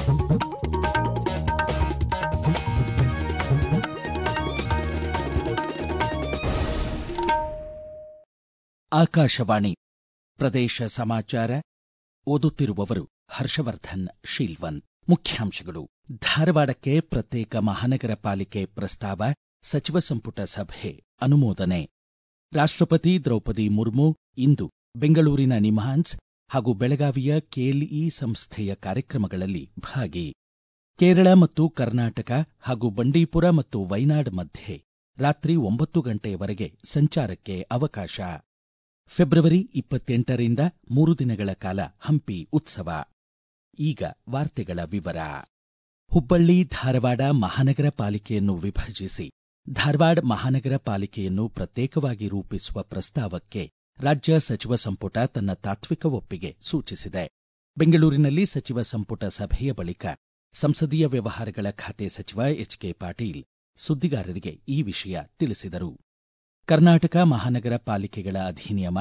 ಆಕಾಶವಾಣಿ ಪ್ರದೇಶ ಸಮಾಚಾರ ಓದುತ್ತಿರುವವರು ಹರ್ಷವರ್ಧನ್ ಶೀಲ್ವನ್. ಮುಖ್ಯಾಂಶಗಳು. ಧಾರವಾಡಕ್ಕೆ ಪ್ರತ್ಯೇಕ ಮಹಾನಗರ ಪಾಲಿಕೆ ಪ್ರಸ್ತಾವ, ಸಚಿವ ಸಂಪುಟ ಸಭೆ ಅನುಮೋದನೆ. ರಾಷ್ಟ್ರಪತಿ ದ್ರೌಪದಿ ಮುರ್ಮು ಇಂದು ಬೆಂಗಳೂರಿನ ನಿಮ್ಹಾನ್ಸ್ ಹಾಗೂ ಬೆಳಗಾವಿಯ ಕೆಎಲ್ಇ ಸಂಸ್ಥೆಯ ಕಾರ್ಯಕ್ರಮಗಳಲ್ಲಿ ಭಾಗಿ. ಕೇರಳ ಮತ್ತು ಕರ್ನಾಟಕ ಹಾಗೂ ಬಂಡೀಪುರ ಮತ್ತು ವೈನಾಡ್ ಮಧ್ಯೆ ರಾತ್ರಿ 9 ಗಂಟೆಯವರೆಗೆ ಸಂಚಾರಕ್ಕೆ ಅವಕಾಶ. ಫೆಬ್ರವರಿ 28ರಿಂದ 3 ದಿನಗಳ ಕಾಲ ಹಂಪಿ ಉತ್ಸವ. ಈಗ ವಾರ್ತೆಗಳ ವಿವರ. ಹುಬ್ಬಳ್ಳಿ ಧಾರವಾಡ ಮಹಾನಗರ ಪಾಲಿಕೆಯನ್ನು ವಿಭಜಿಸಿ ಧಾರವಾಡ ಮಹಾನಗರ ಪಾಲಿಕೆಯನ್ನು ಪ್ರತ್ಯೇಕವಾಗಿ ರೂಪಿಸುವ ಪ್ರಸ್ತಾವಕ್ಕೆ ರಾಜ್ಯ ಸಚಿವ ಸಂಪುಟ ತನ್ನ ತಾತ್ವಿಕ ಒಪ್ಪಿಗೆ ಸೂಚಿಸಿದೆ. ಬೆಂಗಳೂರಿನಲ್ಲಿ ಸಚಿವ ಸಂಪುಟ ಸಭೆಯ ಬಳಿಕ ಸಂಸದೀಯ ವ್ಯವಹಾರಗಳ ಖಾತೆ ಸಚಿವ ಎಚ್.ಕೆ. ಪಾಟೀಲ್ ಸುದ್ದಿಗಾರರಿಗೆ ಈ ವಿಷಯ ತಿಳಿಸಿದರು. ಕರ್ನಾಟಕ ಮಹಾನಗರ ಪಾಲಿಕೆಗಳ ಅಧಿನಿಯಮ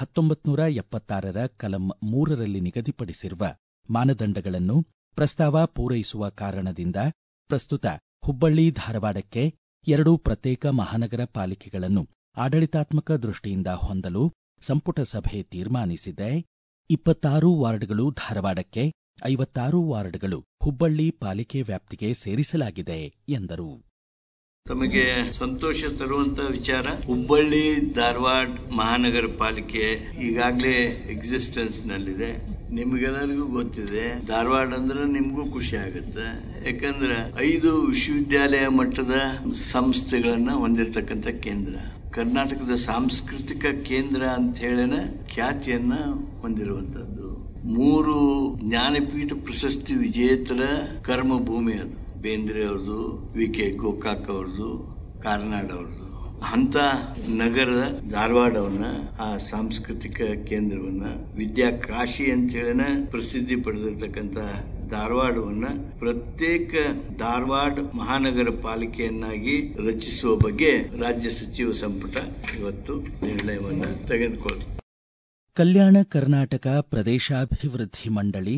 1976ರ ಕಲಂ 3ರಲ್ಲಿ ನಿಗದಿಪಡಿಸಿರುವ ಮಾನದಂಡಗಳನ್ನು ಪ್ರಸ್ತಾವ ಪೂರೈಸುವ ಕಾರಣದಿಂದ ಪ್ರಸ್ತುತ ಹುಬ್ಬಳ್ಳಿ ಧಾರವಾಡಕ್ಕೆ 2 ಪ್ರತ್ಯೇಕ ಮಹಾನಗರ ಪಾಲಿಕೆಗಳನ್ನು ಆಡಳಿತಾತ್ಮಕ ದೃಷ್ಟಿಯಿಂದ ಹೊಂದಲು ಸಂಪುಟ ಸಭೆ ತೀರ್ಮಾನಿಸಿದೆ. 26 ವಾರ್ಡ್ಗಳು ಧಾರವಾಡಕ್ಕೆ, 56 ವಾರ್ಡ್ಗಳು ಹುಬ್ಬಳ್ಳಿ ಪಾಲಿಕೆ ವ್ಯಾಪ್ತಿಗೆ ಸೇರಿಸಲಾಗಿದೆ ಎಂದರು. ತಮಗೆ ಸಂತೋಷ ತರುವಂತ ವಿಚಾರ, ಹುಬ್ಬಳ್ಳಿ ಧಾರವಾಡ ಮಹಾನಗರ ಪಾಲಿಕೆ ಈಗಾಗಲೇ ಎಕ್ಸಿಸ್ಟೆನ್ಸ್ ನಲ್ಲಿದೆ. ನಿಮ್ಗೆಲ್ಲರಿಗೂ ಗೊತ್ತಿದೆ, ಧಾರವಾಡ ಅಂದ್ರೆ ನಿಮ್ಗೂ ಖುಷಿ ಆಗುತ್ತೆ. ಯಾಕಂದ್ರೆ 5 ವಿಶ್ವವಿದ್ಯಾಲಯ ಮಟ್ಟದ ಸಂಸ್ಥೆಗಳನ್ನ ಹೊಂದಿರತಕ್ಕಂಥ ಕೇಂದ್ರ, ಕರ್ನಾಟಕದ ಸಾಂಸ್ಕೃತಿಕ ಕೇಂದ್ರ ಅಂತ ಹೇಳಿನ ಖ್ಯಾತಿಯನ್ನ ಹೊಂದಿರುವಂತದ್ದು. 3 ಜ್ಞಾನಪೀಠ ಪ್ರಶಸ್ತಿ ವಿಜೇತರ ಕರ್ಮಭೂಮಿ ಅದು. ಬೇಂದ್ರೆ ಅವ್ರದ್ದು, ವಿ.ಕೆ. ಗೋಕಾಕ್ ಅವ್ರದ್ದು, ಕಾರ್ನಾಡ್ ಅವ್ರದ್ದು. ಅಂತ ನಗರದ ಧಾರವಾಡವನ್ನ, ಆ ಸಾಂಸ್ಕೃತಿಕ ಕೇಂದ್ರವನ್ನ, ವಿದ್ಯಾಕಾಶಿ ಅಂತ ಹೇಳಿನ ಪ್ರಸಿದ್ಧಿ ಪಡೆದಿರ್ತಕ್ಕಂಥ ಧಾರವಾಡವನ್ನ ಪ್ರತ್ಯೇಕ ಧಾರವಾಡ ಮಹಾನಗರ ಪಾಲಿಕೆಯನ್ನಾಗಿ ರಚಿಸುವ ಬಗ್ಗೆ ರಾಜ್ಯ ಸಚಿವ ಸಂಪುಟ ಇವತ್ತು ನಿರ್ಣಯವನ್ನ ತೆಗೆದುಕೊಳ್ಳುತ್ತೆ. ಕಲ್ಯಾಣ ಕರ್ನಾಟಕ ಪ್ರದೇಶಾಭಿವೃದ್ಧಿ ಮಂಡಳಿ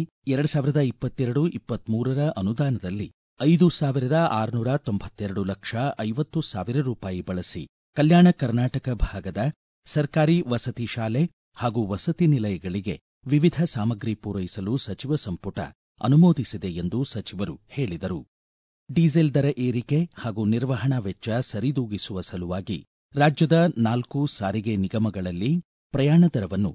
2022-23ರ ಅನುದಾನದಲ್ಲಿ 5,692,50,00,000 ರೂಪಾಯಿ ಬಳಸಿ ಕಲ್ಯಾಣ ಕರ್ನಾಟಕ ಭಾಗದ ಸರ್ಕಾರಿ ವಸತಿ ಶಾಲೆ ಹಾಗೂ ವಸತಿ ನಿಲಯಗಳಿಗೆ ವಿವಿಧ ಸಾಮಗ್ರಿ ಪೂರೈಸಲು ಸಚಿವ ಸಂಪುಟ ಅನುಮೋದಿಸಿದೆ ಎಂದು ಸಚಿವರು ಹೇಳಿದರು. ಡೀಸೆಲ್ ದರ ಏರಿಕೆ ಹಾಗೂ ನಿರ್ವಹಣಾ ವೆಚ್ಚ ಸರಿದೂಗಿಸುವ ಸಲುವಾಗಿ ರಾಜ್ಯದ 4 ಸಾರಿಗೆ ನಿಗಮಗಳಲ್ಲಿ ಪ್ರಯಾಣ ದರವನ್ನು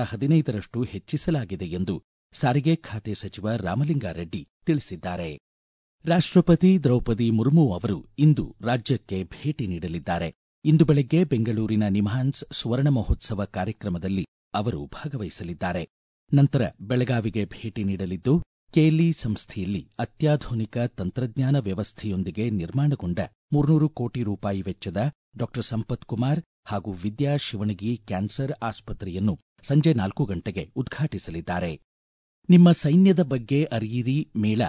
15% ಹೆಚ್ಚಿಸಲಾಗಿದೆ ಎಂದು ಸಾರಿಗೆ ಖಾತೆ ಸಚಿವ ರಾಮಲಿಂಗಾರೆಡ್ಡಿ ತಿಳಿಸಿದ್ದಾರೆ. ರಾಷ್ಟ್ರಪತಿ ದ್ರೌಪದಿ ಮುರ್ಮು ಅವರು ಇಂದು ರಾಜ್ಯಕ್ಕೆ ಭೇಟಿ ನೀಡಲಿದ್ದಾರೆ. ಇಂದು ಬೆಳಗ್ಗೆ ಬೆಂಗಳೂರಿನ ನಿಮ್ಹಾನ್ಸ್ ಸುವರ್ಣ ಮಹೋತ್ಸವ ಕಾರ್ಯಕ್ರಮದಲ್ಲಿ ಅವರು ಭಾಗವಹಿಸಲಿದ್ದಾರೆ. ನಂತರ ಬೆಳಗಾವಿಗೆ ಭೇಟಿ ನೀಡಲಿದ್ದು, ಕೆಎಲ್ಇ ಸಂಸ್ಥೆಯಲ್ಲಿ ಅತ್ಯಾಧುನಿಕ ತಂತ್ರಜ್ಞಾನ ವ್ಯವಸ್ಥೆಯೊಂದಿಗೆ ನಿರ್ಮಾಣಗೊಂಡ 300 ಕೋಟಿ ರೂಪಾಯಿ ವೆಚ್ಚದ ಡಾ ಸಂಪತ್ ಕುಮಾರ್ ಹಾಗೂ ವಿದ್ಯಾ ಶಿವಣಗಿ ಕ್ಯಾನ್ಸರ್ ಆಸ್ಪತ್ರೆಯನ್ನು ಸಂಜೆ 4 ಗಂಟೆಗೆ ಉದ್ಘಾಟಿಸಲಿದ್ದಾರೆ. ನಿಮ್ಮ ಸೈನ್ಯದ ಬಗ್ಗೆ ಅರಿಯಿರಿ ಮೇಳ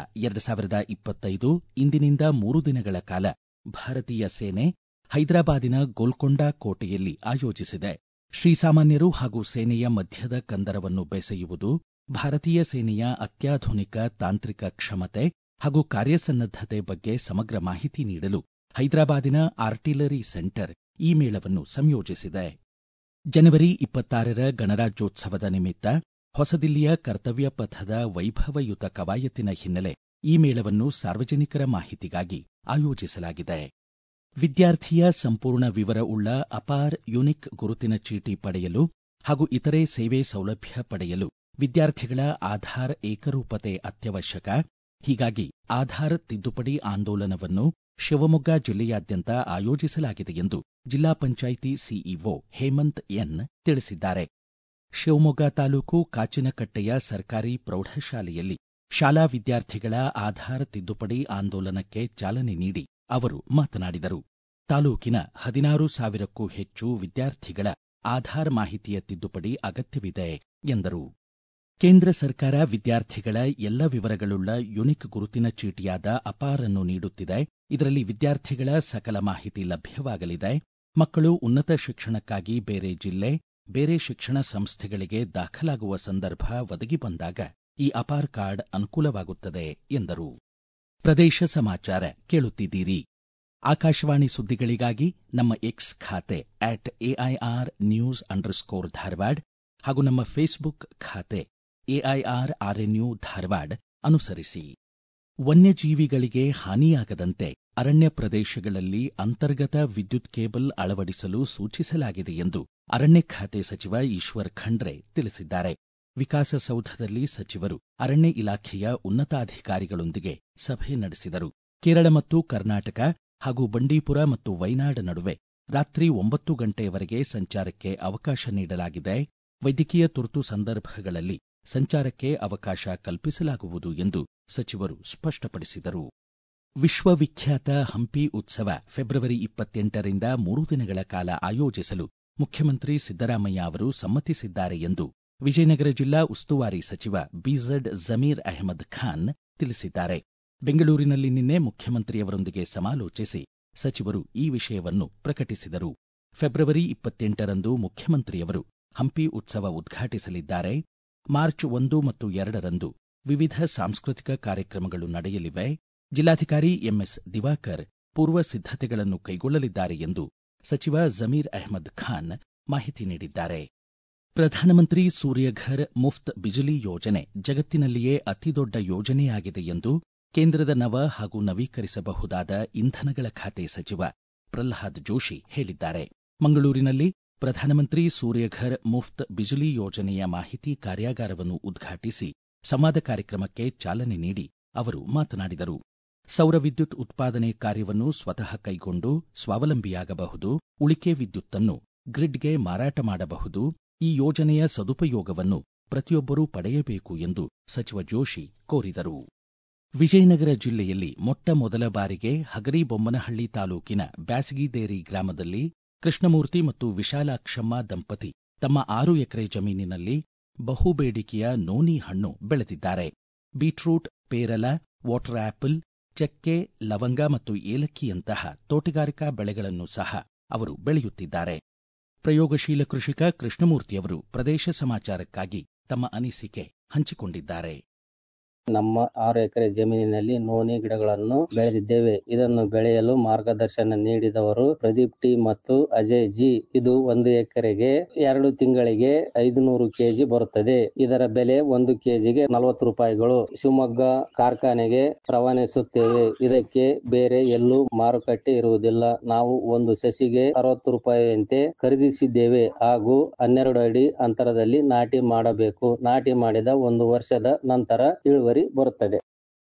2025 ಇಂದಿನಿಂದ 3 ದಿನಗಳ ಕಾಲ ಭಾರತೀಯ ಸೇನೆ ಹೈದರಾಬಾದಿನ ಗೋಲ್ಕೊಂಡ ಕೋಟೆಯಲ್ಲಿ ಆಯೋಜಿಸಿದೆ. ಶ್ರೀಸಾಮಾನ್ಯರು ಹಾಗೂ ಸೇನೆಯ ಮಧ್ಯದ ಕಂದರವನ್ನು ಬೆಸೆಯುವುದು, ಭಾರತೀಯ ಸೇನೆಯ ಅತ್ಯಾಧುನಿಕ ತಾಂತ್ರಿಕ ಕ್ಷಮತೆ ಹಾಗೂ ಕಾರ್ಯಸನ್ನದ್ಧತೆ ಬಗ್ಗೆ ಸಮಗ್ರ ಮಾಹಿತಿ ನೀಡಲು ಹೈದರಾಬಾದಿನ ಆರ್ಟಿಲರಿ ಸೆಂಟರ್ ಈ ಮೇಳವನ್ನು ಸಂಯೋಜಿಸಿದೆ. ಜನವರಿ 26ರ ಗಣರಾಜ್ಯೋತ್ಸವದ ನಿಮಿತ್ತ ಹೊಸದಿಲ್ಲಿಯ ಕರ್ತವ್ಯ ಪಥದ ವೈಭವಯುತ ಕವಾಯತಿನ ಹಿನ್ನೆಲೆ ಈ ಮೇಳವನ್ನು ಸಾರ್ವಜನಿಕರ ಮಾಹಿತಿಗಾಗಿ ಆಯೋಜಿಸಲಾಗಿದೆ. ವಿದ್ಯಾರ್ಥಿಯ ಸಂಪೂರ್ಣ ವಿವರ ಉಳ್ಳ ಅಪಾರ್ ಯುನಿಕ್ ಗುರುತಿನ ಚೀಟಿ ಪಡೆಯಲು ಹಾಗೂ ಇತರೆ ಸೇವೆ ಸೌಲಭ್ಯ ಪಡೆಯಲು ವಿದ್ಯಾರ್ಥಿಗಳ ಆಧಾರ್ ಏಕರೂಪತೆ ಅತ್ಯವಶ್ಯಕ. ಹೀಗಾಗಿ ಆಧಾರ್ ತಿದ್ದುಪಡಿ ಆಂದೋಲನವನ್ನು ಶಿವಮೊಗ್ಗ ಜಿಲ್ಲೆಯಾದ್ಯಂತ ಆಯೋಜಿಸಲಾಗಿದೆ ಎಂದು ಜಿಲ್ಲಾ ಪಂಚಾಯಿತಿ ಸಿಇಒ ಹೇಮಂತ್ ಎನ್ ತಿಳಿಸಿದ್ದಾರೆ. ಶಿವಮೊಗ್ಗ ತಾಲೂಕು ಕಾಚಿನಕಟ್ಟೆಯ ಸರ್ಕಾರಿ ಪ್ರೌಢಶಾಲೆಯಲ್ಲಿ ಶಾಲಾ ವಿದ್ಯಾರ್ಥಿಗಳ ಆಧಾರ್ ತಿದ್ದುಪಡಿ ಆಂದೋಲನಕ್ಕೆ ಚಾಲನೆ ನೀಡಿ ಅವರು ಮಾತನಾಡಿದರು. ತಾಲೂಕಿನ 16,000ಕ್ಕೂ ಹೆಚ್ಚು ವಿದ್ಯಾರ್ಥಿಗಳ ಆಧಾರ್ ಮಾಹಿತಿಯ ತಿದ್ದುಪಡಿ ಅಗತ್ಯವಿದೆ ಎಂದರು. ಕೇಂದ್ರ ಸರ್ಕಾರ ವಿದ್ಯಾರ್ಥಿಗಳ ಎಲ್ಲ ವಿವರಗಳುಳ್ಳ ಯುನಿಕ್ ಗುರುತಿನ ಚೀಟಿಯಾದ ಅಪಾರ್ ಅನ್ನು ನೀಡುತ್ತಿದೆ. ಇದರಲ್ಲಿ ವಿದ್ಯಾರ್ಥಿಗಳ ಸಕಲ ಮಾಹಿತಿ ಲಭ್ಯವಾಗಲಿದೆ. ಮಕ್ಕಳು ಉನ್ನತ ಶಿಕ್ಷಣಕ್ಕಾಗಿ ಬೇರೆ ಜಿಲ್ಲೆ, ಬೇರೆ ಶಿಕ್ಷಣ ಸಂಸ್ಥೆಗಳಿಗೆ ದಾಖಲಾಗುವ ಸಂದರ್ಭ ಒದಗಿ ಬಂದಾಗ ಈ ಅಪಾರ್ ಕಾರ್ಡ್ ಅನುಕೂಲವಾಗುತ್ತದೆ ಎಂದರು. ಪ್ರದೇಶ ಸಮಾಚಾರ ಕೇಳುತ್ತಿದ್ದೀರಿ. ಆಕಾಶವಾಣಿ ಸುದ್ದಿಗಳಿಗಾಗಿ ನಮ್ಮ ಎಕ್ಸ್ ಖಾತೆ @AIR News _ ಧಾರವಾಡ ಹಾಗೂ ನಮ್ಮ ಫೇಸ್ಬುಕ್ ಖಾತೆ AIR RNU ಧಾರವಾಡ ಅನುಸರಿಸಿ. ವನ್ಯಜೀವಿಗಳಿಗೆ ಹಾನಿಯಾಗದಂತೆ ಅರಣ್ಯ ಪ್ರದೇಶಗಳಲ್ಲಿ ಅಂತರ್ಗತ ವಿದ್ಯುತ್ ಕೇಬಲ್ ಅಳವಡಿಸಲು ಸೂಚಿಸಲಾಗಿದೆ ಎಂದು ಅರಣ್ಯ ಖಾತೆ ಸಚಿವ ಈಶ್ವರ್ ಖಂಡ್ರೆ ತಿಳಿಸಿದ್ದಾರೆ. ವಿಕಾಸಸೌಧದಲ್ಲಿ ಸಚಿವರು ಅರಣ್ಯ ಇಲಾಖೆಯ ಉನ್ನತಾಧಿಕಾರಿಗಳೊಂದಿಗೆ ಸಭೆ ನಡೆಸಿದರು. ಕೇರಳ ಮತ್ತು ಕರ್ನಾಟಕ ಹಾಗೂ ಬಂಡೀಪುರ ಮತ್ತು ವೈನಾಡ್ ನಡುವೆ ರಾತ್ರಿ 9 ಗಂಟೆಯವರೆಗೆ ಸಂಚಾರಕ್ಕೆ ಅವಕಾಶ ನೀಡಲಾಗಿದೆ. ವೈದ್ಯಕೀಯ ತುರ್ತು ಸಂದರ್ಭಗಳಲ್ಲಿ ಸಂಚಾರಕ್ಕೆ ಅವಕಾಶ ಕಲ್ಪಿಸಲಾಗುವುದು ಎಂದು ಸಚಿವರು ಸ್ಪಷ್ಟಪಡಿಸಿದರು. ವಿಶ್ವವಿಖ್ಯಾತ ಹಂಪಿ ಉತ್ಸವ ಫೆಬ್ರವರಿ 28ರಿಂದ 3 ದಿನಗಳ ಕಾಲ ಆಯೋಜಿಸಲು ಮುಖ್ಯಮಂತ್ರಿ ಸಿದ್ದರಾಮಯ್ಯ ಅವರು ಸಮ್ಮತಿಸಿದ್ದಾರೆ ಎಂದು ವಿಜಯನಗರ ಜಿಲ್ಲಾ ಉಸ್ತುವಾರಿ ಸಚಿವ BZ ಜಮೀರ್ ಅಹಮದ್ ಖಾನ್ ತಿಳಿಸಿದ್ದಾರೆ. ಬೆಂಗಳೂರಿನಲ್ಲಿ ನಿನ್ನೆ ಮುಖ್ಯಮಂತ್ರಿಯವರೊಂದಿಗೆ ಸಮಾಲೋಚಿಸಿ ಸಚಿವರು ಈ ವಿಷಯವನ್ನು ಪ್ರಕಟಿಸಿದರು. ಫೆಬ್ರವರಿ 28ರಂದು ಮುಖ್ಯಮಂತ್ರಿಯವರು ಹಂಪಿ ಉತ್ಸವ ಉದ್ಘಾಟಿಸಲಿದ್ದಾರೆ. ಮಾರ್ಚ್ 1 ಮತ್ತು 2ರಂದು ವಿವಿಧ ಸಾಂಸ್ಕೃತಿಕ ಕಾರ್ಯಕ್ರಮಗಳು ನಡೆಯಲಿವೆ. ಜಿಲ್ಲಾಧಿಕಾರಿ MS ದಿವಾಕರ್ ಪೂರ್ವ ಸಿದ್ಧತೆಗಳನ್ನು ಕೈಗೊಳ್ಳಲಿದ್ದಾರೆ ಎಂದು ಸಚಿವ ಜಮೀರ್ ಅಹಮದ್ ಖಾನ್ ಮಾಹಿತಿ ನೀಡಿದ್ದಾರೆ. ಪ್ರಧಾನಮಂತ್ರಿ ಸೂರ್ಯಘರ್ ಮುಫ್ತ್ ಬಿಜಿಲಿ ಯೋಜನೆ ಜಗತ್ತಿನಲ್ಲಿಯೇ ಅತಿದೊಡ್ಡ ಯೋಜನೆಯಾಗಿದೆ ಎಂದು ಕೇಂದ್ರದ ನವ ಹಾಗೂ ನವೀಕರಿಸಬಹುದಾದ ಇಂಧನಗಳ ಖಾತೆ ಸಚಿವ ಪ್ರಲ್ಹಾದ್ ಜೋಶಿ ಹೇಳಿದ್ದಾರೆ. ಮಂಗಳೂರಿನಲ್ಲಿ ಪ್ರಧಾನಮಂತ್ರಿ ಸೂರ್ಯಘರ್ ಮುಫ್ತ್ ಬಿಜಿಲಿ ಯೋಜನೆಯ ಮಾಹಿತಿ ಕಾರ್ಯಾಗಾರವನ್ನು ಉದ್ಘಾಟಿಸಿ ಸಂವಾದ ಕಾರ್ಯಕ್ರಮಕ್ಕೆ ಚಾಲನೆ ನೀಡಿ ಅವರು ಮಾತನಾಡಿದರು. ಸೌರ ವಿದ್ಯುತ್ ಉತ್ಪಾದನೆ ಕಾರ್ಯವನ್ನು ಸ್ವತಃ ಕೈಗೊಂಡು ಸ್ವಾವಲಂಬಿಯಾಗಬಹುದು. ಉಳಿಕೆ ವಿದ್ಯುತ್ತನ್ನು ಗ್ರಿಡ್ಗೆ ಮಾರಾಟ ಮಾಡಬಹುದು. ಈ ಯೋಜನೆಯ ಸದುಪಯೋಗವನ್ನು ಪ್ರತಿಯೊಬ್ಬರೂ ಪಡೆಯಬೇಕು ಎಂದು ಸಚಿವ ಜೋಶಿ ಕೋರಿದರು. ವಿಜಯನಗರ ಜಿಲ್ಲೆಯಲ್ಲಿ ಮೊಟ್ಟ ಮೊದಲ ಬಾರಿಗೆ ಹಗರಿಬೊಮ್ಮನಹಳ್ಳಿ ತಾಲೂಕಿನ ಬ್ಯಾಸಗಿದೇರಿ ಗ್ರಾಮದಲ್ಲಿ ಕೃಷ್ಣಮೂರ್ತಿ ಮತ್ತು ವಿಶಾಲಾಕ್ಷಮ್ಮ ದಂಪತಿ ತಮ್ಮ 6 ಎಕರೆ ಜಮೀನಿನಲ್ಲಿ ಬಹುಬೇಡಿಕೆಯ ನೋನಿ ಹಣ್ಣು ಬೆಳೆದಿದ್ದಾರೆ. ಬೀಟ್ರೂಟ್, ಪೇರಲ, ವಾಟರ್ ಆಪಲ್, ಚಕ್ಕೆ, ಲವಂಗ ಮತ್ತು ಏಲಕ್ಕಿಯಂತಹ ತೋಟಗಾರಿಕಾ ಬೆಳೆಗಳನ್ನು ಸಹ ಅವರು ಬೆಳೆಯುತ್ತಿದ್ದಾರೆ. ಪ್ರಯೋಗಶೀಲ ಕೃಷಿಕ ಕೃಷ್ಣಮೂರ್ತಿಯವರು ಪ್ರದೇಶ ಸಮಾಚಾರಕ್ಕಾಗಿ ತಮ್ಮ ಅನಿಸಿಕೆ ಹಂಚಿಕೊಂಡಿದ್ದಾರೆ. ನಮ್ಮ 6 ಎಕರೆ ಜಮೀನಿನಲ್ಲಿ ನೋನಿ ಗಿಡಗಳನ್ನು ಬೆಳೆದಿದ್ದೇವೆ. ಇದನ್ನು ಬೆಳೆಯಲು ಮಾರ್ಗದರ್ಶನ ನೀಡಿದವರು ಪ್ರದೀಪ್ ಟಿ ಮತ್ತು ಅಜಯ್ ಜಿ. ಇದು 1 ಎಕರೆಗೆ 2 ತಿಂಗಳಿಗೆ 500 ಕೆಜಿ ಬರುತ್ತದೆ. ಇದರ ಬೆಲೆ 1 ಕೆಜಿಗೆ 40 ರೂಪಾಯಿಗಳು. ಶಿವಮೊಗ್ಗ ಕಾರ್ಖಾನೆಗೆ ರವಾನಿಸುತ್ತೇವೆ. ಇದಕ್ಕೆ ಬೇರೆ ಎಲ್ಲೂ ಮಾರುಕಟ್ಟೆ ಇರುವುದಿಲ್ಲ. ನಾವು ಒಂದು ಸಸಿಗೆ 60 ರೂಪಾಯಿಯಂತೆ ಖರೀದಿಸಿದ್ದೇವೆ ಹಾಗೂ 12 ಅಡಿ ಅಂತರದಲ್ಲಿ ನಾಟಿ ಮಾಡಬೇಕು. ನಾಟಿ ಮಾಡಿದ 1 ವರ್ಷದ ನಂತರ ಇಳುವರಿ ಬರುತ್ತದೆ.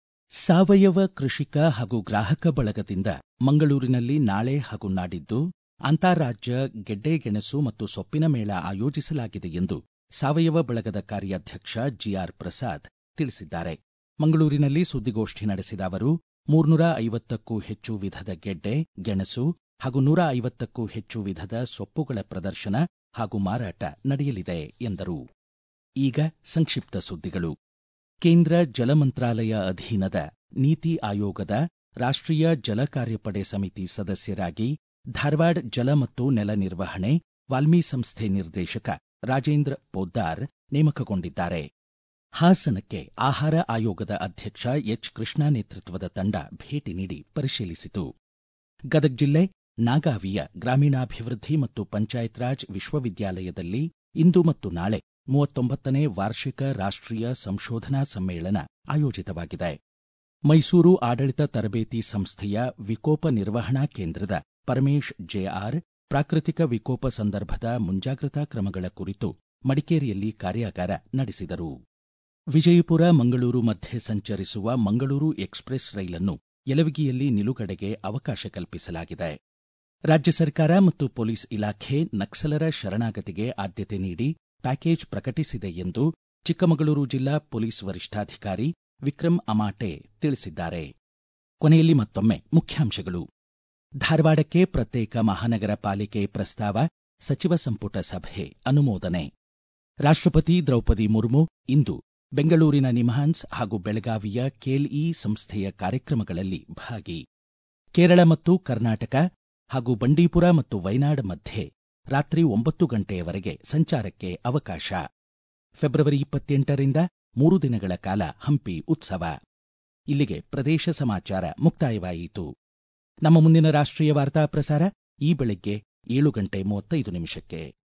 ಸಾವಯವ ಕೃಷಿಕ ಹಾಗೂ ಗ್ರಾಹಕ ಬಳಗದಿಂದ ಮಂಗಳೂರಿನಲ್ಲಿ ನಾಳೆ ಹಾಗೂ ನಾಡಿದ್ದು ಅಂತಾರಾಜ್ಯ ಗೆಡ್ಡೆ ಗೆಣಸು ಮತ್ತು ಸೊಪ್ಪಿನ ಮೇಳ ಆಯೋಜಿಸಲಾಗಿದೆ ಎಂದು ಸಾವಯವ ಬಳಗದ ಕಾರ್ಯಾಧ್ಯಕ್ಷ GR ಪ್ರಸಾದ್ ತಿಳಿಸಿದ್ದಾರೆ. ಮಂಗಳೂರಿನಲ್ಲಿ ಸುದ್ದಿಗೋಷ್ಠಿ ನಡೆಸಿದ ಅವರು 350ಕ್ಕೂ ಹೆಚ್ಚು ವಿಧದ ಗೆಡ್ಡೆ, ಗೆಣಸು ಹಾಗೂ 150ಕ್ಕೂ ಹೆಚ್ಚು ವಿಧದ ಸೊಪ್ಪುಗಳ ಪ್ರದರ್ಶನ ಹಾಗೂ ಮಾರಾಟ ನಡೆಯಲಿದೆ ಎಂದರು. ಈಗ ಸಂಕ್ಷಿಪ್ತ ಸುದ್ದಿಗಳು. ಕೇಂದ್ರ ಜಲ ಮಂತ್ರಾಲಯ ಅಧೀನದ ನೀತಿ ಆಯೋಗದ ರಾಷ್ಟ್ರೀಯ ಜಲ ಕಾರ್ಯಪಡೆ ಸಮಿತಿ ಸದಸ್ಯರಾಗಿ ಧಾರವಾಡ ಜಲ ಮತ್ತು ನೆಲ ನಿರ್ವಹಣೆ ವಾಲ್ಮಿ ಸಂಸ್ಥೆ ನಿರ್ದೇಶಕ ರಾಜೇಂದ್ರ ಪೋದ್ದಾರ್ ನೇಮಕಗೊಂಡಿದ್ದಾರೆ. ಹಾಸನಕ್ಕೆ ಆಹಾರ ಆಯೋಗದ ಅಧ್ಯಕ್ಷ ಎಚ್ ಕೃಷ್ಣ ನೇತೃತ್ವದ ತಂಡ ಭೇಟಿ ನೀಡಿ ಪರಿಶೀಲಿಸಿತು. ಗದಗ ಜಿಲ್ಲೆ ನಾಗಾವಿಯ ಗ್ರಾಮೀಣಾಭಿವೃದ್ಧಿ ಮತ್ತು ಪಂಚಾಯತ್ ರಾಜ್ ವಿಶ್ವವಿದ್ಯಾಲಯದಲ್ಲಿ ಇಂದು ಮತ್ತು ನಾಳೆ 39ನೇ ವಾರ್ಷಿಕ ರಾಷ್ಟ್ರೀಯ ಸಂಶೋಧನಾ ಸಮ್ಮೇಳನ ಆಯೋಜಿತವಾಗಿದೆ. ಮೈಸೂರು ಆಡಳಿತ ತರಬೇತಿ ಸಂಸ್ಥೆಯ ವಿಕೋಪ ನಿರ್ವಹಣಾ ಕೇಂದ್ರದ ಪರಮೇಶ್ JR ಪ್ರಾಕೃತಿಕ ವಿಕೋಪ ಸಂದರ್ಭದ ಮುಂಜಾಗ್ರತಾ ಕ್ರಮಗಳ ಕುರಿತು ಮಡಿಕೇರಿಯಲ್ಲಿ ಕಾರ್ಯಾಗಾರ ನಡೆಸಿದರು. ವಿಜಯಪುರ ಮಂಗಳೂರು ಮಧ್ಯೆ ಸಂಚರಿಸುವ ಮಂಗಳೂರು ಎಕ್ಸ್‌ಪ್ರೆಸ್ ರೈಲನ್ನು ಯಲವಿಗಿಯಲ್ಲಿ ನಿಲುಗಡೆಗೆ ಅವಕಾಶ ಕಲ್ಪಿಸಲಾಗಿದೆ. ರಾಜ್ಯ ಸರ್ಕಾರ ಮತ್ತು ಪೊಲೀಸ್ ಇಲಾಖೆ ನಕ್ಸಲರ ಶರಣಾಗತಿಗೆ ಆದ್ಯತೆ ನೀಡಿ ಪ್ಯಾಕೇಜ್ ಪ್ರಕಟಿಸಿದೆ ಎಂದು ಚಿಕ್ಕಮಗಳೂರು ಜಿಲ್ಲಾ ಪೊಲೀಸ್ ವರಿಷ್ಠಾಧಿಕಾರಿ ವಿಕ್ರಮ್ ಅಮಾಟೆ ತಿಳಿಸಿದ್ದಾರೆ. ಕೊನೆಯಲ್ಲಿ ಮತ್ತೊಮ್ಮೆ ಮುಖ್ಯಾಂಶಗಳು. ಧಾರವಾಡಕ್ಕೆ ಪ್ರತ್ಯೇಕ ಮಹಾನಗರ ಪಾಲಿಕೆ ಪ್ರಸ್ತಾವ, ಸಚಿವ ಸಂಪುಟ ಸಭೆ ಅನುಮೋದನೆ. ರಾಷ್ಟ್ರಪತಿ ದ್ರೌಪದಿ ಮುರ್ಮು ಇಂದು ಬೆಂಗಳೂರಿನ ನಿಮ್ಹಾನ್ಸ್ ಹಾಗೂ ಬೆಳಗಾವಿಯ KELE ಸಂಸ್ಥೆಯ ಕಾರ್ಯಕ್ರಮಗಳಲ್ಲಿ ಭಾಗಿ. ಕೇರಳ ಮತ್ತು ಕರ್ನಾಟಕ ಹಾಗೂ ಬಂಡೀಪುರ ಮತ್ತು ವೈನಾಡ್ ಮಧ್ಯೆ ರಾತ್ರಿ 9 ಗಂಟೆಯವರೆಗೆ ಸಂಚಾರಕ್ಕೆ ಅವಕಾಶ. ಫೆಬ್ರವರಿ 28ರಿಂದ 3 ದಿನಗಳ ಕಾಲ ಹಂಪಿ ಉತ್ಸವ. ಇಲ್ಲಿಗೆ ಪ್ರದೇಶ ಸಮಾಚಾರ ಮುಕ್ತಾಯವಾಯಿತು. ನಮ್ಮ ಮುಂದಿನ ರಾಷ್ಟ್ರೀಯ ವಾರ್ತಾ ಪ್ರಸಾರ ಈ ಬೆಳಗ್ಗೆ 7:35